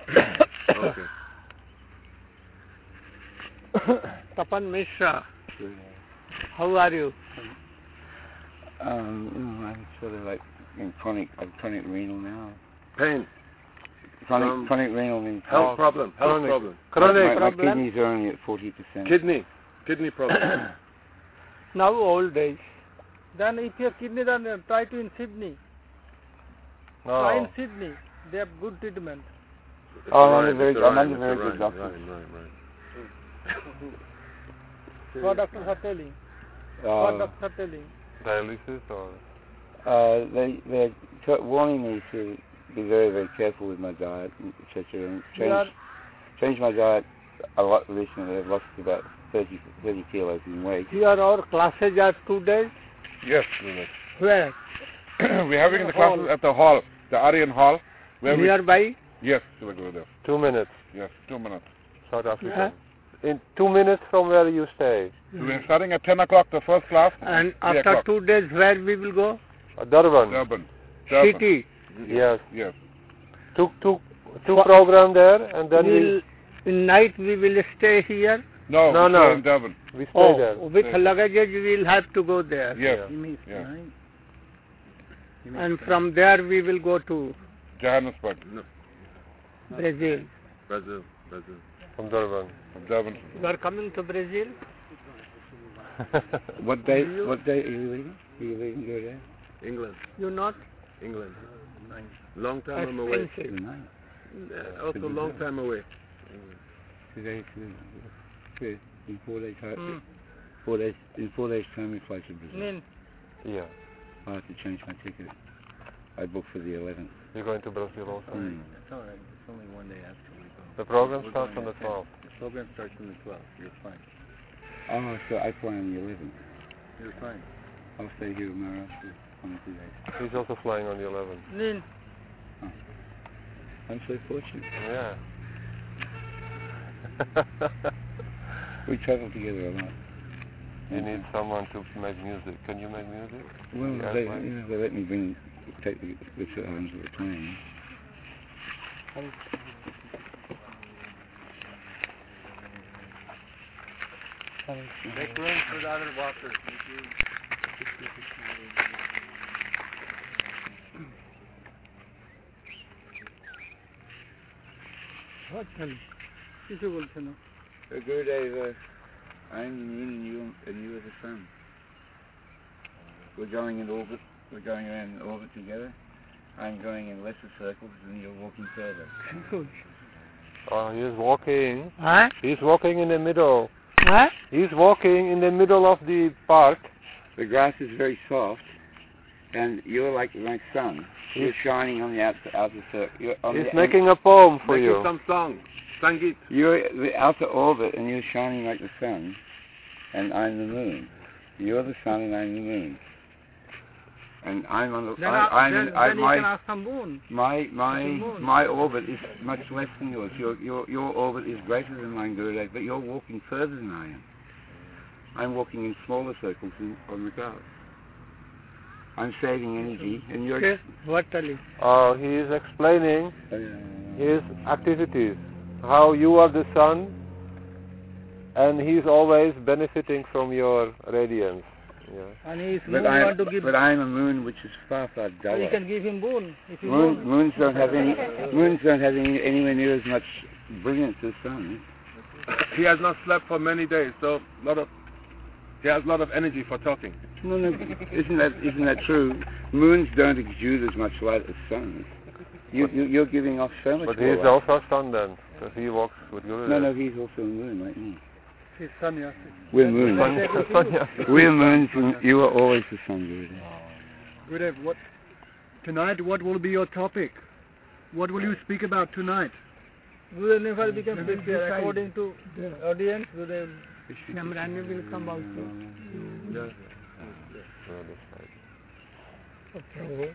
Okay. Tapan Mishra, how are you? I'm sort of like in chronic renal now. Pain. Chronic renal means Health problem. My kidneys are only at 40%. Kidney problem. Now old age. Then if your kidney, then try to in Sydney. Try in Sydney. They have good treatment. I'm under very good doctors. What doctors are telling? What doctors are telling? Dialysis or? They're warning me to be very, very careful with my diet, etc. And change my diet a lot recently. I've lost about 30 kilos in weight. Here our classes are 2 days? Yes, 2 days. Where? We're having the classes at the hall, the Aryan Hall. Nearby? Yes, we'll go there. 2 minutes. Yes, 2 minutes. South Africa. In 2 minutes from where you stay. We're starting at 10 o'clock, the first class. And after 2 days, where we will go? Durban. City? Yes. Yes. Two program there, and then in night we will stay here? No. Stay in Durban. We stay there. With luggage we will have to go there. Yes. And from there we will go to Johannesburg. No. Brazil. From Durban. You are coming to Brazil? What day are you leaving? Are you leaving to go there? England. You not? England. Long time I'm away. Also long time away. Today, in 4 days time. 4 days. In 4 days time, we fly to Brazil. Yeah. I have to change my ticket. I booked for the 11th. You're going to Brazil also? That's all right. It's only 1 day after we go. The program starts on the 12th. The program starts on the 12th. You're fine. Oh, so I fly on the 11th. You're fine. I'll stay here with Maharashtra on 2 days. He's also flying on the 11th. Oh. I'm so fortunate. Yeah. We travel together a lot. You need someone to make music. Can you make music? Well, they let me take the arms of the plane. Make room for the other walkers. What কিছু বলছে না Gurudev, I'm the moon and you are the sun. We're going in orbit. We're going around in orbit together. I'm going in lesser circles and you're walking further. He's walking. Huh? He's walking in the middle. Huh? He's walking in the middle of the park. The grass is very soft, and you're like my sun. You're shining on the outer circle. He's making a poem for you. Making some song. Sangit. You're the outer orbit, and you're shining like the sun, and I'm the moon. You're the sun, and I'm the moon. And I'm on the. Then you can ask some moon. My orbit is much less than yours. Your orbit is greater than mine, Gurudev, but you're walking further than I am. I'm walking in smaller circles on the clouds. I'm saving energy, and you're. Okay. What tell you? He is explaining his activities. How you are the sun, and he's always benefiting from your radiance. Yeah. And he's want to give. But I'm a moon which is far duller. You can give him moon if you Moons don't have anywhere near as much brilliance as sun. He has not slept for many days, so he has a lot of energy for talking. No, isn't that true? Moons don't exude as much light as suns. You're giving off so much. But he's also a sun then, because he walks with Gurudev. No, he's also a moon like me. He's sannyasi. We're moons. We're moons, and you are always the sun, Gurudev. Gurudev, tonight what will be your topic? What will you speak about tonight? We will never become prepare according to the audience. Cameraman will come also. Okay.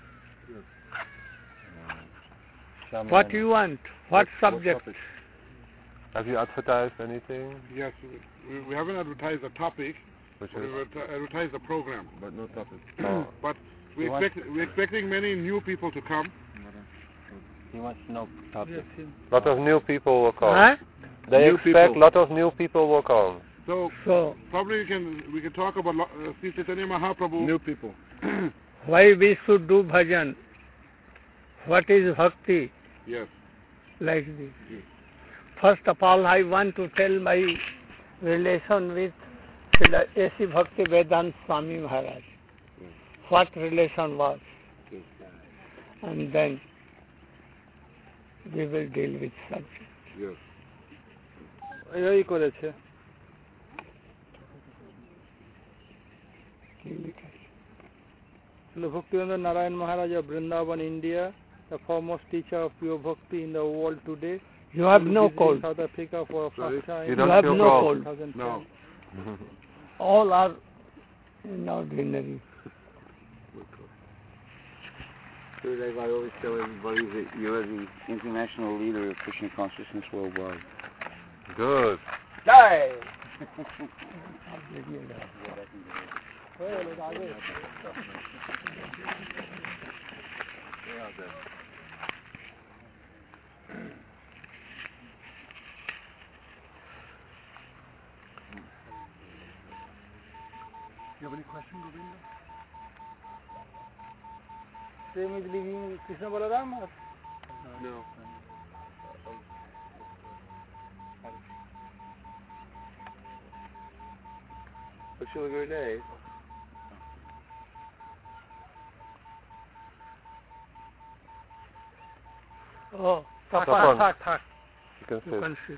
What you want? What subject? Have you advertised anything? Yes, we haven't advertised a topic. We advertised a program, but no topic. But we're expecting many new people to come. He wants to know topic. Lot of new people will come. Huh? They New expect people. lot of new people will come. So probably we can talk about Sri Chaitanya Mahaprabhu. New people. Why we should do bhajan? What is bhakti? Yes. Like this. First of all, I want to tell my relation with Srila A.C. Bhakti Vedanta Swami Maharaj. What relation was. And then we will deal with subject. Yes. এই করেছে Bhaktivinoda Narayan Maharaj of Vrindavan, India, the foremost teacher of pure bhakti in the world today. You have no cold. South Africa for first time. You have no cold. No. All are in ordinary. Gurudev, I always tell everybody that you are the international leader of Krishna consciousness worldwide. Good. Die. You have any questions, Govinda? Same is living Krishna Balaram? No. Shall we go now? Oh, Tapan. Thak. You can You sit. can sit.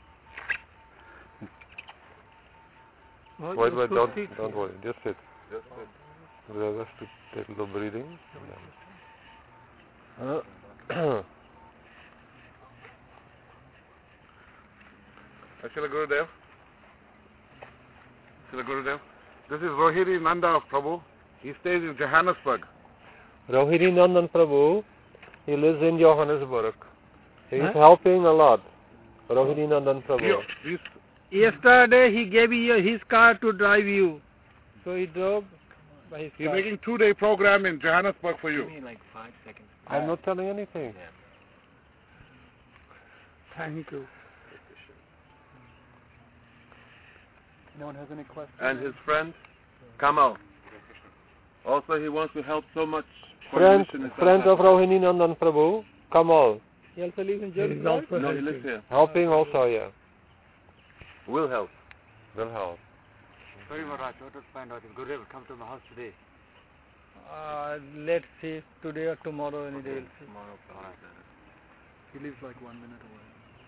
Wait, don't worry. Just sit. Just to take a little breathing. Shall Gurudev? This is Rohini Nanda Prabhu. He stays in Johannesburg. Rohini Nandan Prabhu, he lives in Johannesburg. He's helping a lot. Rohini Nandan Prabhu. Yesterday he gave you his car to drive you. So he drove by his He's car. making 2-day program in Johannesburg for you. Like 5 seconds. I'm not telling anything. Thank you. No one has any questions? And his friend, Kamal. Also, he wants to help so much. Friend contribution in South of Africa. Rohini Nandan Prabhu, Kamal. He also lives in Jerusalem. No, he lives here. Helping also, yeah. Will help. Will help. Sorry, Maharaj, I wanted to find out if Gurudev will come to my house today. Let's see, today or tomorrow, any day. We'll see. He lives like 1 minute away.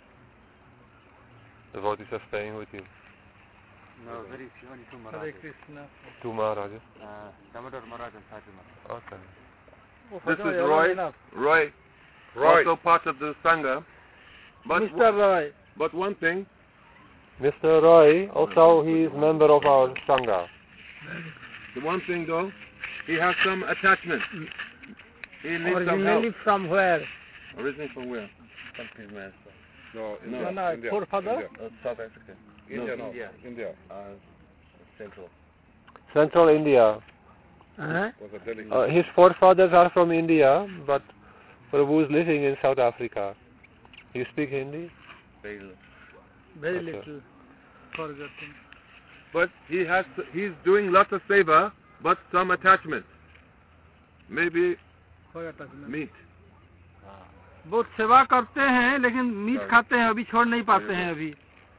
The devotees are staying with you. No, very few, only two Hare Maharajas. Krishna. Two Maharajas. Damodar Maharaj and Sati Maharaj. Okay. This Fatima, is you're Roy. not enough. Roy. Also part of the Sangha. But Mr. Roy. But one thing, Mr. Roy, also he is member of our Sangha. the one thing though, he has some attachment. He needs some help. Originally from where? Originally from where? No, No, India. forefather? South Africa. India. No. India. Central. Central India. Huh? Was a Delhi. His forefathers are from India, but Prabhu is living in South Africa. You speak Hindi? Very Okay. little. Forgotten. But he's doing lots of seva, but some attachment. Maybe meat. बहुत सेवा करते हैं लेकिन meet खाते हैं अभी छोड़ नहीं पाते हैं अभी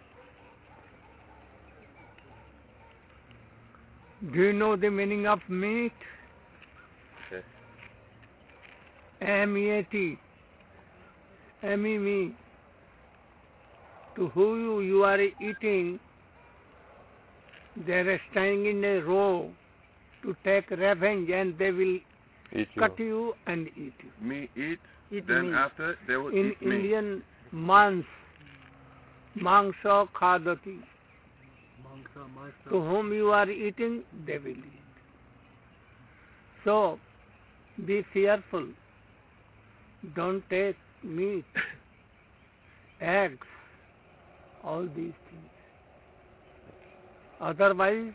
Do you know the meaning of meat? Yes. M-E-A-T. M-E-Me. To who you are eating, they are standing in a row to take revenge and they will Eat you. cut you and eat you. Me eat, Eat then meat. after they will In eat me. Indian mans, mangsa khadati. To whom you are eating, they will eat. So, be fearful. Don't take meat, eggs, all these things. Otherwise,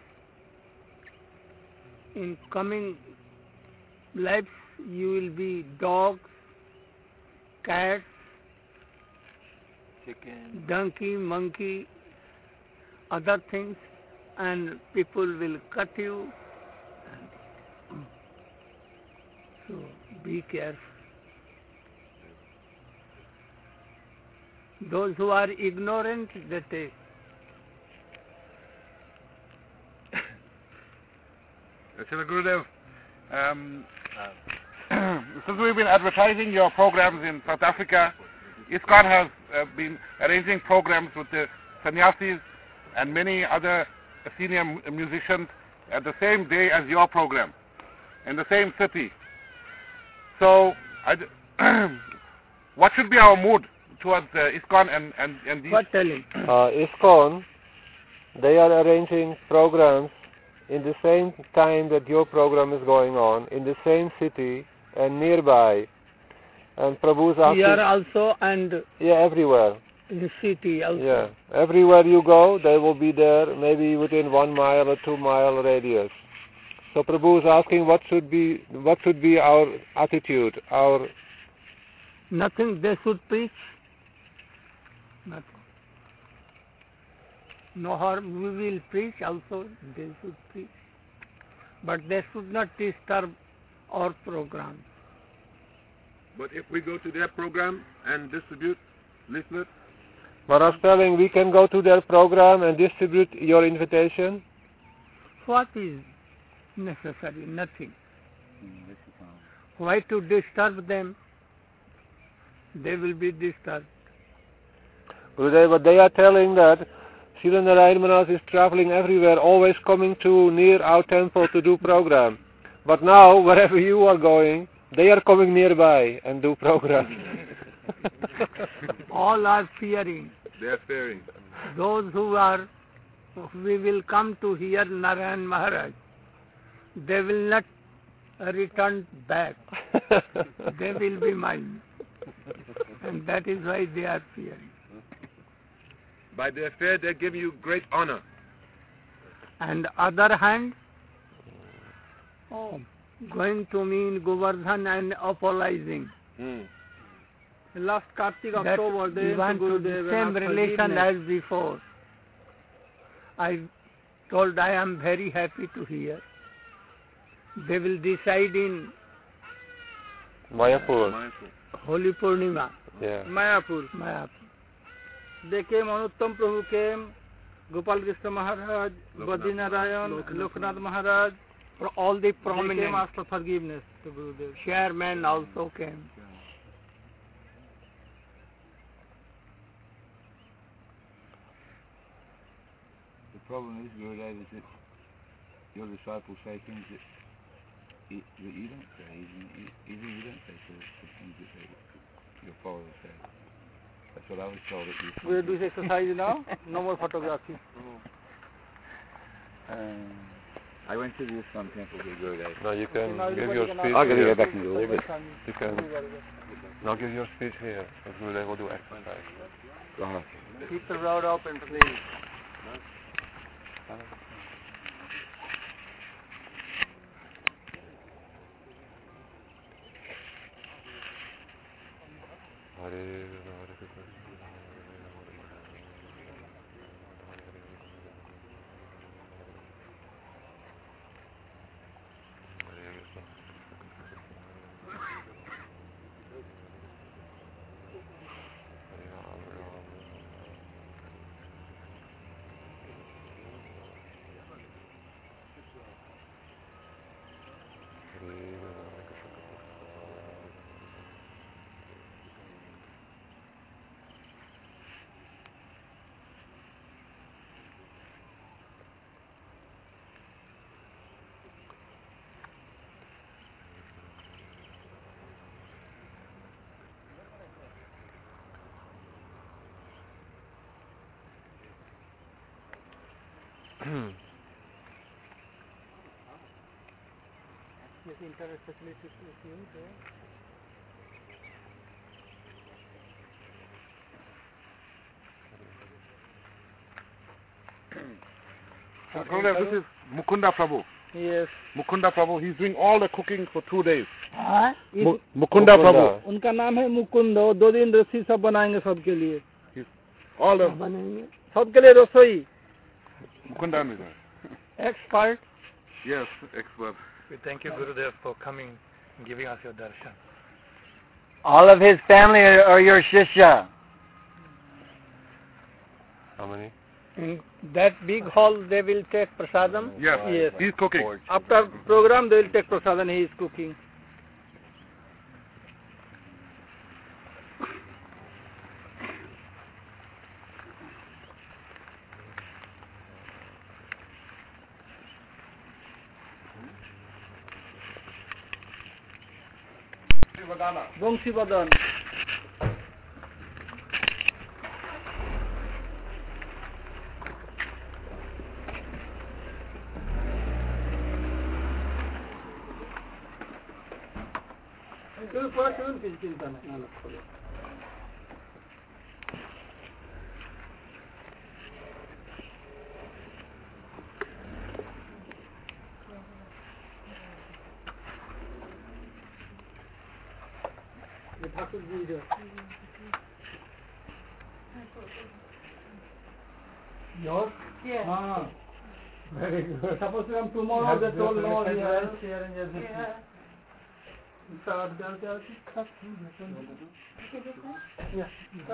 in coming lives, you will be dogs, cat, Chicken. donkey, monkey, other things, and people will cut you. So be careful. Those who are ignorant, they take. Srila Gurudev, since we've been advertising your programs in South Africa, ISKCON has been arranging programs with the sannyasis and many other senior musicians at the same day as your program, in the same city. So, what should be our mood towards ISKCON and these? What telling? ISKCON, they are arranging programs in the same time that your program is going on, in the same city and nearby. And Prabhu's asking... Here also and yeah, everywhere. in the city also. Yeah, everywhere you go, they will be there, maybe within 1 mile or 2 mile radius. So Prabhu is asking what should be our attitude, our... Nothing they should preach. Nothing. No harm, we will preach also, they should preach. But they should not disturb our program. But if we go to their program and distribute leaflets, Maharaj telling we can go to their program and distribute your invitation? What is necessary? Nothing. Why to disturb them? They will be disturbed. Gurudev, but they are telling that Srila Narayan Maharaj is traveling everywhere, always coming to near our temple to do program. But now, wherever you are going, they are coming nearby and do program. All are fearing. they are fearing. Those we will come to hear Narayan Maharaj, they will not return back. They will be mine. And that is why they are fearing. By their fear, they give you great honor. And other hand, going to me in Govardhan and apologizing. Last Kartik That October, we want to the same relation as before. I told I am very happy to hear. They will decide in Mayapur. Holy Purnima. Yeah. Mayapur. Mayapur. They came, Anuttam Prabhu came, Gopal Krishna Maharaj, Badri Narayan, Loknath Maharaj. For all the They prominent came after forgiveness to Gurudev. chairmen also came. The problem is, Gurudev, is that your disciples say things that you don't say, even you don't say the things that your followers say. That's what I was told at you. We do this exercise now, no more photography. I went to the ISKCON temple with Gurudev. Now you can Now give everybody your can speech ask- here. back and go over. You can now give your speech here. And Gurudev will do exercise. Keep the road open, please. Hare Krishna. Gurudev, this is Mukunda Prabhu. Yes. Mukunda Prabhu, he's doing all the cooking for 2 days. इस- Mukunda Prabhu. उनका नाम है मुकुंद और 2 दिन रस्सी सब बनाएंगे सबके लिए All the सबके लिए रसोई Mukunda is Expert. yes, expert. We thank you, Gurudev, for coming and giving us your darshan. All of his family are your shishya. How many? In that big hall, they will take prasadam. Yes, Yes. he's cooking. after program they will take prasadam. He is cooking. Bongsi Badan. चिंता नहीं ठाकुर जी जो yours? Yes. Very good. Suppose tomorrow they told no, he has sharing everything. Yeah. Yeah.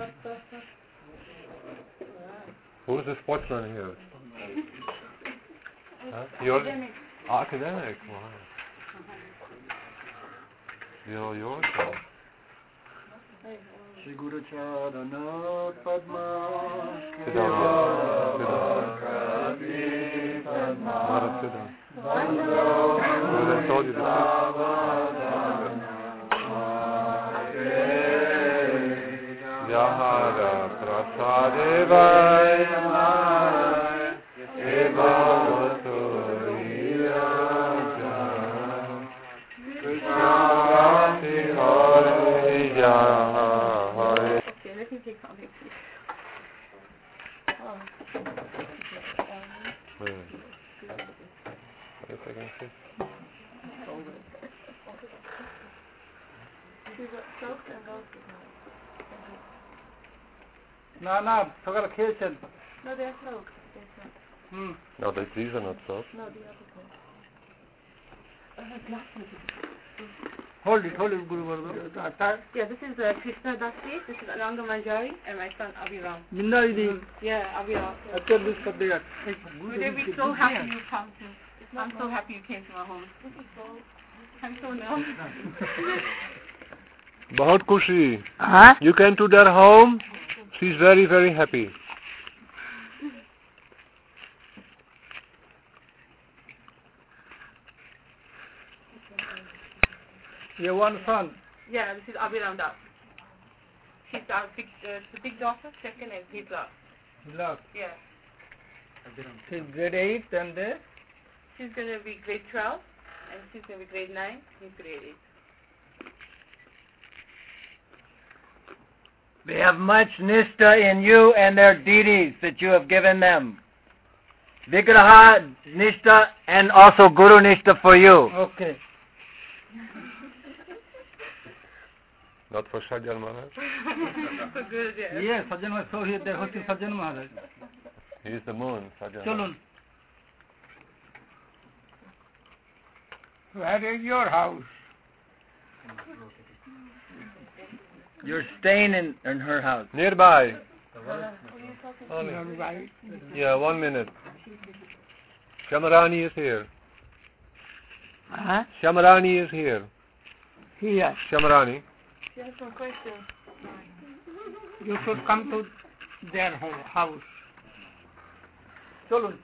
Who's the sportsman here? Huh? Yours? Academic. Wow. You're yours? Or? Shri Guru Charana Padma Sit down. Sit down. Maharaj, sit down. I told you to sit. Yahara prasadevaya evavotu riyaja Krishna Bhakti Hare Hare. Okay, let me take something, please. Wait a second, sis. No, forgot a kitchen. No, they're soaked. They're soaked. No, these are not soft. No, the other glass. Hold it, Guru Vardo. Yeah, this is Krishna Dasi, this is Ananga Manjari, and my son Abhiram. Minda Didi. Yeah, Abhiram. After this subject. Today we're so happy you come to. I'm so happy you came to my home. I'm so nervous. Bahut Kushi. You came to their home. She's very, very happy. You one son. Yeah, this is Abhiram Das. She's our the big daughter, second, and he's last. Love. Yeah. She's grade 8 and She's going to be grade 12, and she's going to be grade 9, he's grade 8. We have much nishta in you and their deities that you have given them. Vigraha nishta and also Guru nishta for you. Okay. Not for Sajjan Maharaj. So good, yeah. Yes, Sajjan Maharaj. So here there was Sajjan Maharaj. He is the moon, Sajjan Chalun. Maharaj. Where is your house? You're staying in her house. Nearby. Right. Yeah, 1 minute. Shamarani is here. Huh? Shamarani is here. Here. Shamarani. She has some questions. You should come to their house. Chalun.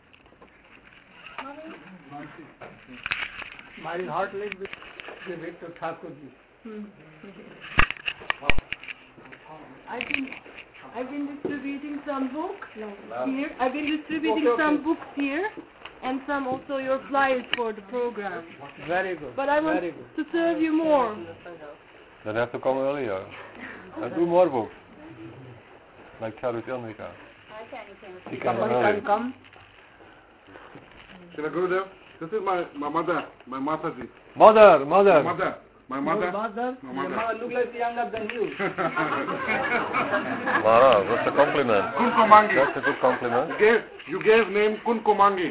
My heart will give it to Thakurji. I've been distributing some books here. I've been distributing some books here, and some also your flyers for the program. Very good. But I want to serve you more. Then have to come earlier. And do more books. Like Charu Chandrika. She can Somebody early. can come. Srila Gurudev, This is my mother, my Mataji. Mother. My mother. Your mother look like younger than you. Maharaj, that's a compliment. Kunkumangi. That's a good compliment. You gave name Kunkumangi.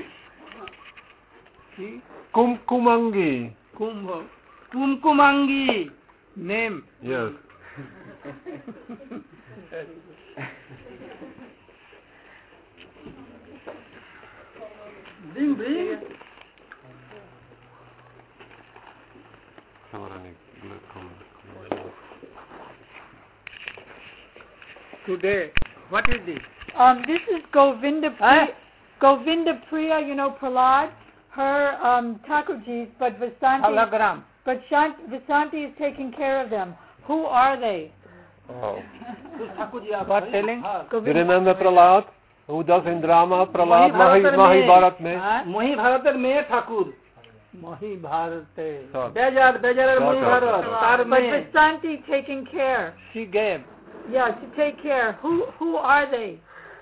Kumkumangi. Kumkumangi. Name. Yes. Bring. Today, what is this? This is Govinda Priya. Govinda Priya, you know Prahlad, her Thakurjis, but Vasanti. Hologram. But Vasanti is taking care of them. Who are they? Oh. What telling? Do you remember Prahlad? Who does in drama? Prahlad Mahibharat mein. Mahibharat mein Thakur. Mahibharat. Bejar Mahibharat. But Vasanti taking care. She gave. Yeah, to take care. Who are they?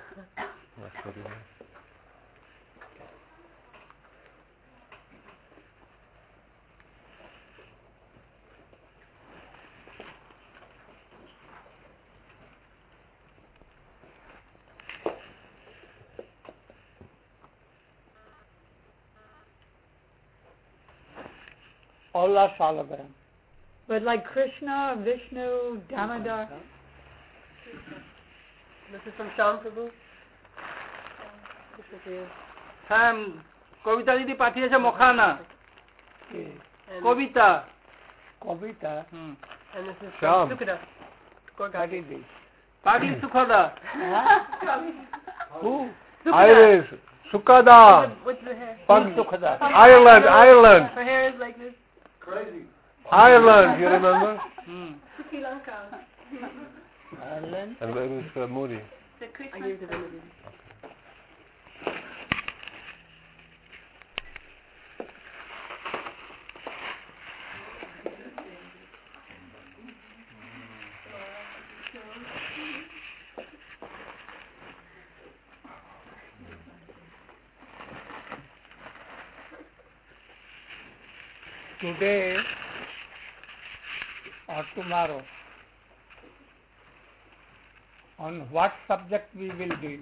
All are hologram. But like Krishna, Vishnu, Damodar. This is from Shyam Prabhu. This is you. কবিতা দিদি পাঠিয়েছে মখানা কবিতা And this is Shyam. from Sukada. Gorgadi. পাগলি Sukhada Who? Iris. Sukada. What's the hair? Sukhada. Ireland. Her hair is like this. Ireland, you remember? Sri Lanka. Ireland. And where is Moody? The quick I gave it to Vinod. Today or tomorrow, on what subject we will deal?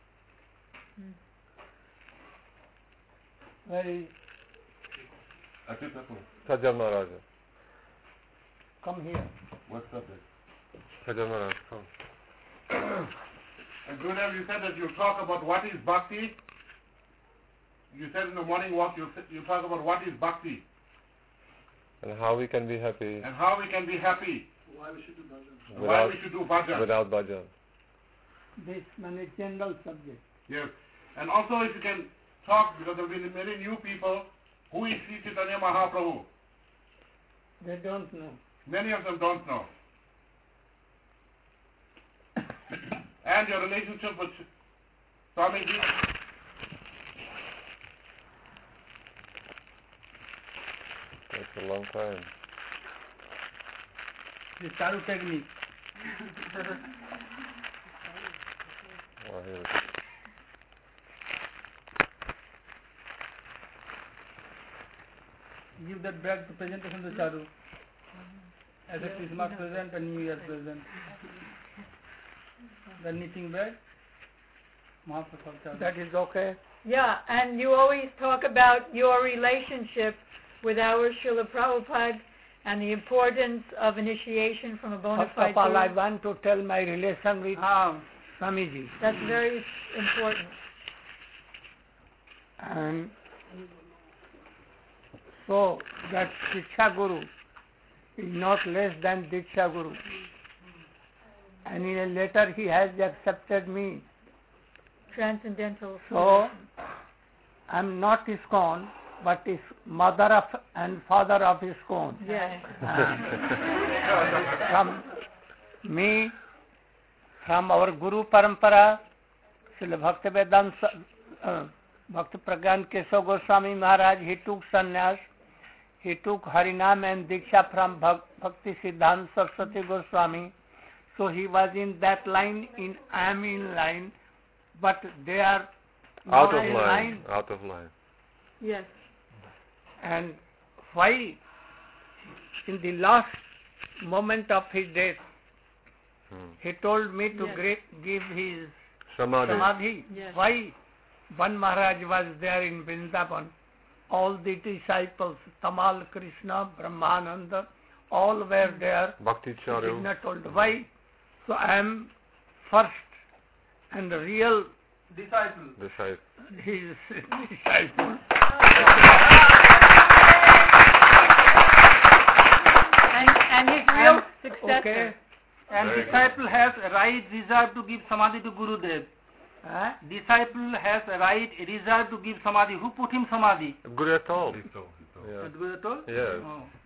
Very Sajjan Maharaj. come here. What's subject? Sajjan Maharaj, come. And Gurudev, you said that you talk about what is bhakti. You said in the morning walk you talk about what is bhakti. And how we can be happy. And how we can be happy. Why we should do bhajan. Without bhajan. This is general subject. Yes. And also if you can talk, because there will be many new people, who is Sri Chaitanya Mahaprabhu? They don't know. Many of them don't know. And your relationship with Swamiji. That's a long time. The Charu technique. Oh, here it is. Give that back to presentation to Charu. As a Christmas present and New Year present. The knitting bag. Mahaprasad Charu. That is okay. Yeah, and you always talk about your relationship with our Srila Prabhupada and the importance of initiation from a bona First fide of all, I guru. want to tell my relation with Swamiji. That's very important. And so that Diksha Guru is not less than Diksha Guru. And in a letter he has accepted me. Transcendental. So I am not ISKCON, but is mother of and father of ISKCON. Yes. From me, from our Guru Parampara, Srila Bhakti Vedanta, Bhakti Pragyan Keshav Goswami Maharaj, he took sannyas. He took Harinam and Diksha from Bhakti Siddhanta Saraswati Goswami. So he was in that line, I am in line, but they are Out not of in line. Out of line. Yes. And why in the last moment of his death, he told me to give his Samadhi. Yes. Why? One Maharaj was there in Vrindavan. All the disciples, Tamal, Krishna, Brahmananda, all were there. Bhakti Charu. Krishna told why. So I am first and the real Disciple. his disciple. And his real successor. Okay. And disciple has a right reserved to give Samadhi to Gurudev. Disciple has a right reserved to give Samadhi. Who put him Samadhi? Guru told. Did Guru told? Yes.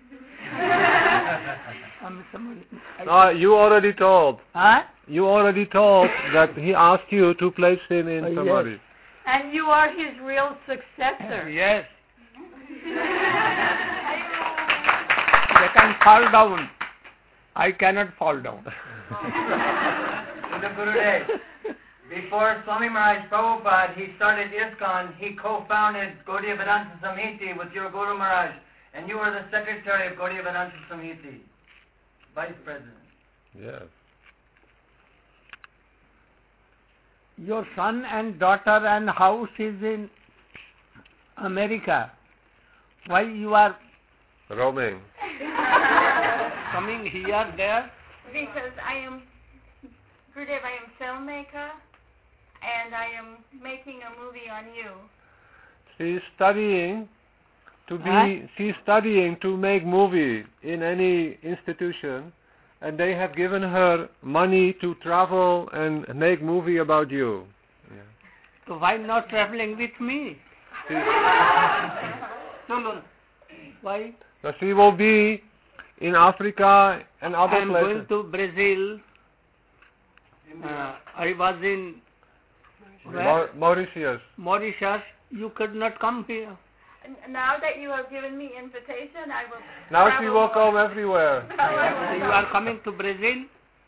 Oh. You already told. Huh? You already told that he asked you to place him in Yes. Samadhi. And you are his real successor. Yes. They can fall down. I cannot fall down. Gurudev, before Swami Maharaj Prabhupada, he started ISKCON, he co-founded Gaudiya Vedanta Samhiti with your Guru Maharaj, and you were the secretary of Gaudiya Vedanta Samhiti, vice president. Yes. Your son and daughter and house is in America. Why you are Roaming. coming here, there? Because I am, Gurudev, I am filmmaker, and I am making a movie on you. She's studying to make movie in any institution, and they have given her money to travel and make movie about you. Yeah. So why not traveling with me? Why? So she will be in Africa and other I am places. going to Brazil. I was in Mauritius. Mauritius. You could not come here. Now that you have given me invitation, I will. Now she will come everywhere. You are coming to Brazil?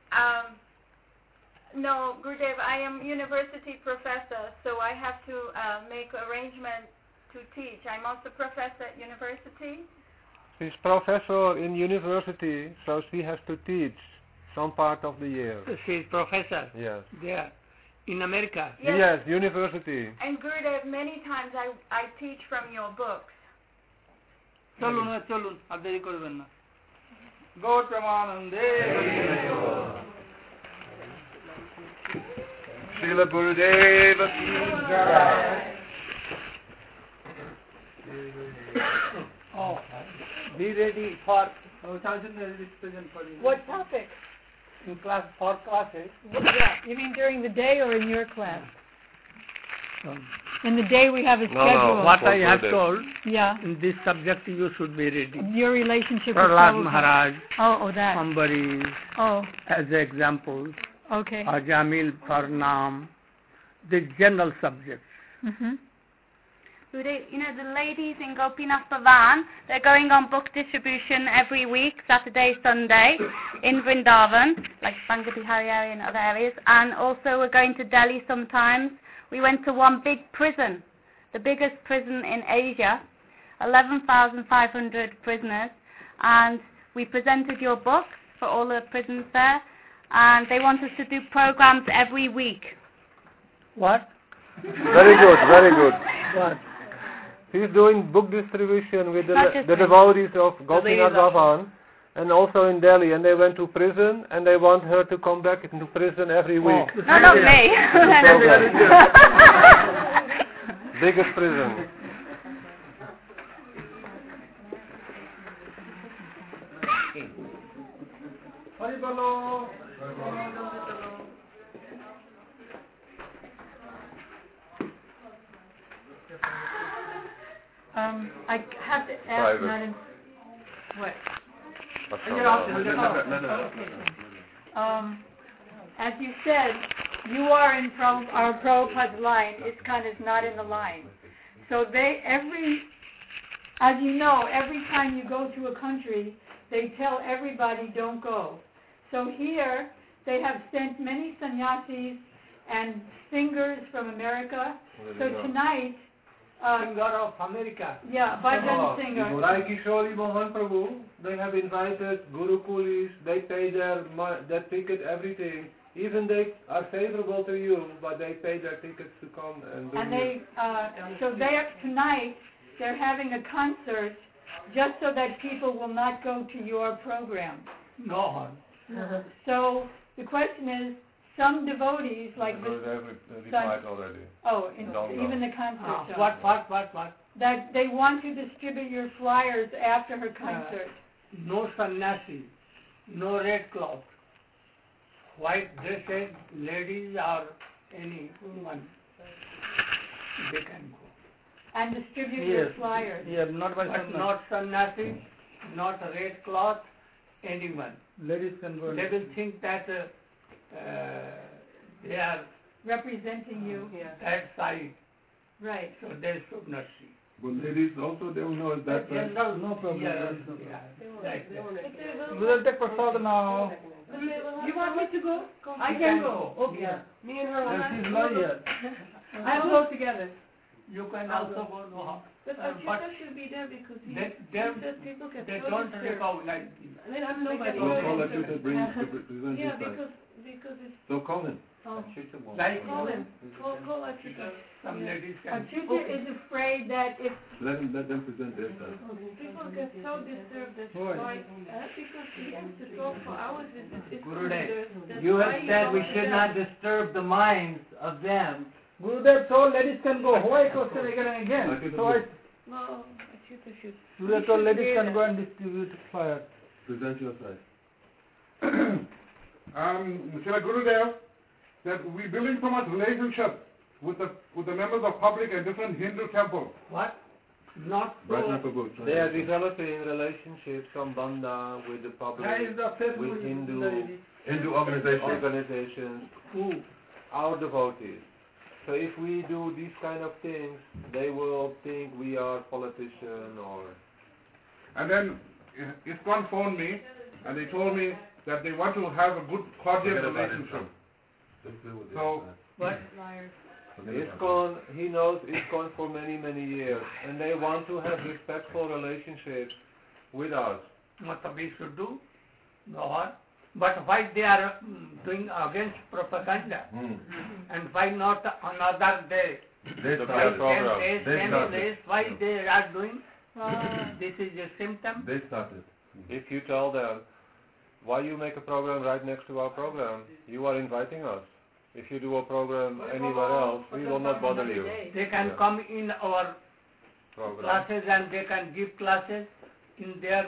No, Gurudev, I am university professor, so I have to make arrangements to teach. I'm also professor at university. She's professor in university, so she has to teach some part of the year. She is professor. Yes. There, in America. Yes, university. And Gurudev, many times I teach from your books. চলুন আর দেরি করবেন না গৌর প্রেমানন্দে Srila Gurudeva Ki Jai. Oh, be ready for What topic? in class for classes. Yeah, you mean during the day or in your class? In the day we have a schedule. What I have told, Yeah. in this subject you should be ready. Your relationship with Prahlad Prabhupada. Maharaj, Oh, that. Ambarish, Oh, as examples, okay. Ajamil Farnam, the general subjects. Mm-hmm. You know, the ladies in Gopinath Bhavan, they're going on book distribution every week, Saturday, Sunday, in Vrindavan, like Bangabihari area and other areas. And also we're going to Delhi sometimes. We went to one big prison, the biggest prison in Asia, 11,500 prisoners. And we presented your books for all the prisons there. And they want us to do programs every week. What? Very good, very good. What? He's doing book distribution with Not just the me. devotees of Gopinath Devotees of- Bhavan, and also in Delhi, and they went to prison, and they want her to come back into prison every week. No, not me. Biggest prison. Hari বলো I have to ask Private. Madam. What? As you said, you are in our Prabhupada's line. ISKCON is not in the line. So as you know, every time you go to a country, they tell everybody don't go. So here, they have sent many sannyasis and singers from America. So tonight, singer of America. Yeah, bhajan singer. Like Kishori Mohan Prabhu, they have invited Guru Kulis, they pay their ticket, everything. Even they are favorable to you, but they pay their tickets to come and do And they, so tonight, they're having a concert just so that people will not go to your program. No. So the question is, some devotees like They replied already. even the concert. What? That they want to distribute your flyers after her concert. No sannyasi, no red cloth, white dressed ladies or anyone, they can go. And distribute your flyers. Yeah, not sannyasi, not red cloth, anyone. Ladies can go. They will think that they are representing you. that side, Right. so they should not see. But ladies also, they will know that. No problem. We will take prasad now. You want me to go? I can go. Okay. Yeah. Me and her. She's not here. I'll go together. You can also go no. But Achyuta should be there because he says people get They so don't disturbed. recognize you. I mean, I'm nobody. Call Achyuta, bring to present Yeah, his side. because it's. So call him. Like Call him. Call Achyuta. some ladies can. Achyuta is afraid that if Let them present their side. People get so disturbed that why? Because he has to talk for hours. It's Gurudev, you have said we should not disturb the minds of them. Gurudev told ladies can go. Why question again and again? So I, no, Achyuta should. Gurudev told ladies can go and distribute flyers. Present your side. Srila Gurudev, that we building so much relationship with the members of public and different Hindu temples. What? Not Rajna so. Prabhu. They are developing relationships from Banda with the public, with Hindu organizations. Who? our devotees. So if we do these kind of things, they will think we are politician or... And then ISKCON phoned me and they told me that they want to have a good cordial relationship. So, what? ISKCON, he knows ISKCON for many, many years, and they want to have respectful relationships with us. What we should do? No. But why they are doing against propaganda? And why not another day? They Why started. 10 days, 10 days, why they are doing? This is a symptom. They started. If you tell them, why you make a program right next to our program? You are inviting us. If you do a program anywhere else, we will not bother you. They can come in our Program. classes and they can give classes. In their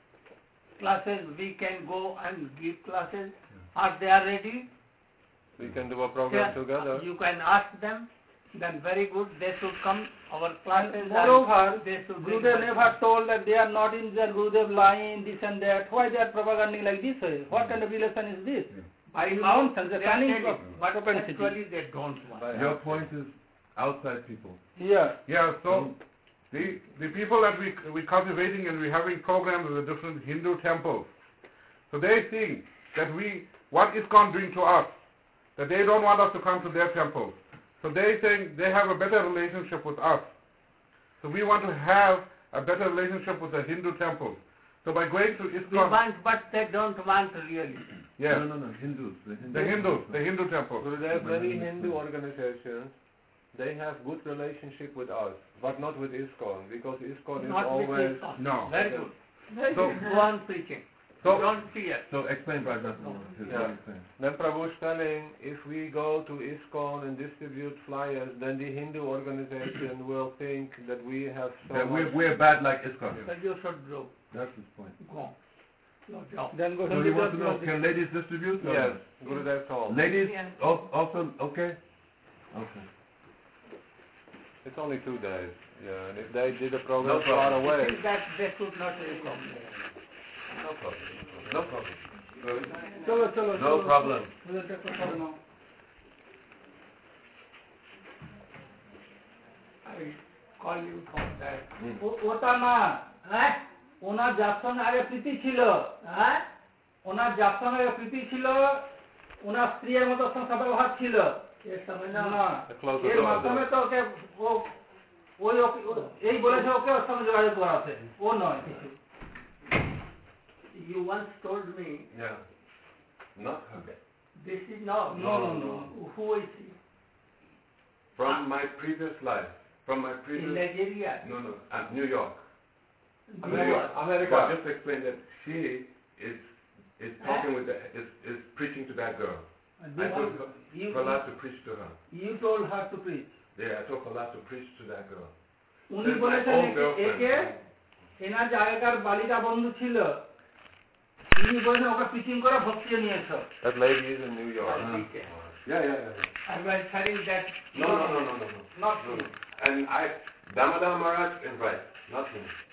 classes we can go and give classes. Are they are ready? We can do a program Yeah, together. You can ask them. Then very good. They should come our classes. Moreover, they should Gurudev never told that they are not in their Gurudev line, this and that. Why they are propagating like this way? What kind of relation is this? By Nonsense. They're planning but propensity. actually they don't want. Your point is outside people. Yeah. yeah, so the people that we cultivating and we're having programs in the different Hindu temples, so they think that what ISKCON doing to us, that they don't want us to come to their temples. So they think they have a better relationship with us. So we want to have a better relationship with the Hindu temples. So by going to They ISKCON, want, but they don't want really. yes, No, Hindus. the Hindu temples. So there are many Hindu organizations, they have good relationship with us, but not with ISKCON, because ISKCON is Not with always... ISKCON. No. Very good. So, Go on preaching. so Don't fear. So explain Rajna. Yeah. Then Prabhu is telling, if we go to ISKCON and distribute flyers, then the Hindu organization will think that we have so That much... we're bad like ISKCON. So you should go. That's his point. Go. No job. Then go So you want to know, can ladies distribute? or Yes, not? Gurudev told. Ladies Yeah. also, okay? Okay. It's only 2 days. Yeah, and if they did a program No far problem. away... That they should not come. No problem. No problem. Chalo. No problem. We'll take prasad now. I call you from that. ওটা না ওনার যার সঙ্গে আগে প্রীতি ছিল ওনার যার সঙ্গে আগে প্রীতি ছিল ওনার স্ত্রীর মতো সংসার ব্যবহার ছিল ये समझ না ना Close the এর door. মাধ্যমে তো ওকে ও এই বলেছে ওকে ওর সঙ্গে যোগাযোগ করাতে, ও নয় কিছু। You once told me Yeah. Not her. this is no. Who is he? From my previous life. From my previous... In Nigeria? No. New York. America. Well, just explain that she is talking with is preaching to that girl. I told Prahlad to preach to her. You told her to preach. Yeah, I told Prahlad to preach to that girl. উনি বলেছেন একে এনার জায়গার বালিকা বন্ধু ছিল, তিনি বলেছেন ওকে প্রিচিং করে ভক্তিয়ে নিয়েছ। That lady is in New York. Yeah. I was telling that. No. Not true. And Damodar Maharaj invite, not him.